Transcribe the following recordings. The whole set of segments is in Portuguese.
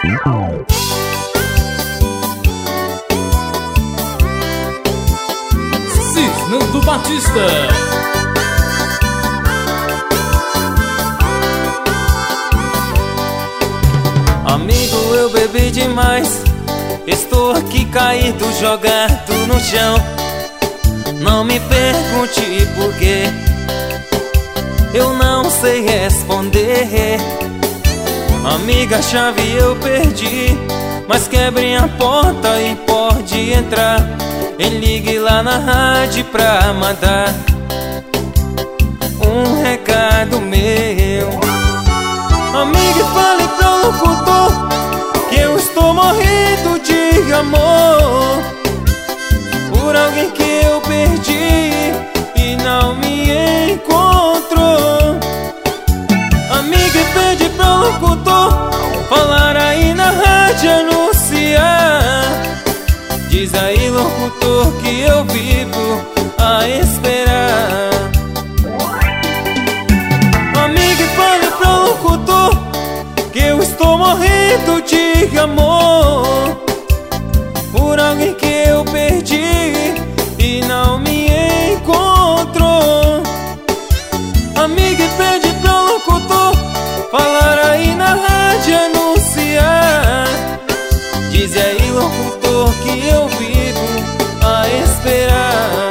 Cisnando Batista. Amigo, eu bebi demais, estou aqui caído, jogado no chão. Não me pergunte por quê, eu não sei responder. Amiga, a chave eu perdi, mas quebrem a porta e pode entrar. E ligue lá na rádio pra mandar um recado meu. Amiga, fale pro locutor que eu estou morrendo de amor por alguém que eu perdi e não me encontrou. Amiga, pede pro locutor falar aí na rádio, anunciar. Diz aí, locutor, que eu vivo a esperar. Amiga, fale pro locutor que eu estou morrendo de amor por alguém que eu perdi e não me encontrou. Amiga, pede pro locutor falar aí na rádio, anunciar. Diz aí, locutor, que eu vivo a esperar.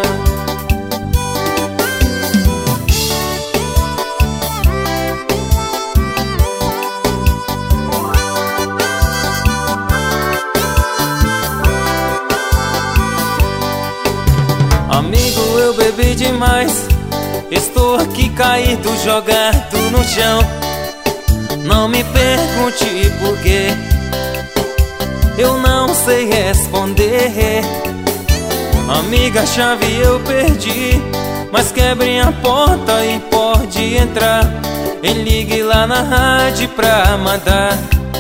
Amigo, eu bebi demais, estou aqui caído, jogado no chão. Não me pergunte por quê, eu não sei responder. Amiga, a chave eu perdi, mas quebrem a porta e pode entrar. E ligue lá na rádio pra mandar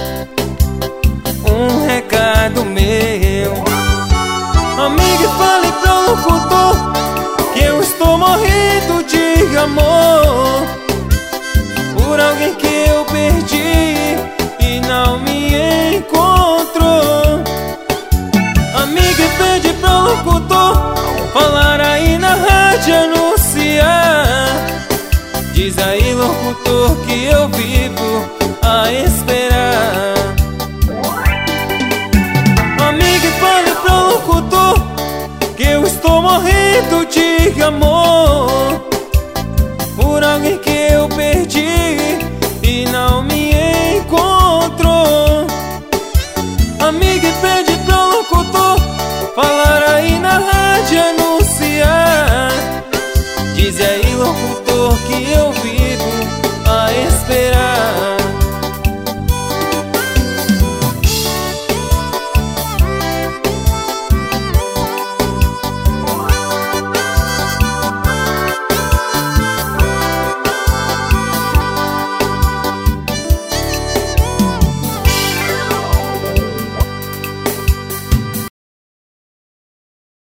um recado meu. Amiga, fale pro locutor que eu estou morrendo de amor por alguém que eu perdi e não me encontrou. Amiga, pede pro locutor falar aí na rádio, anunciar. Diz aí, locutor, que eu vivo a esperar. Amiga, fale pro locutor que eu estou morrendo de amor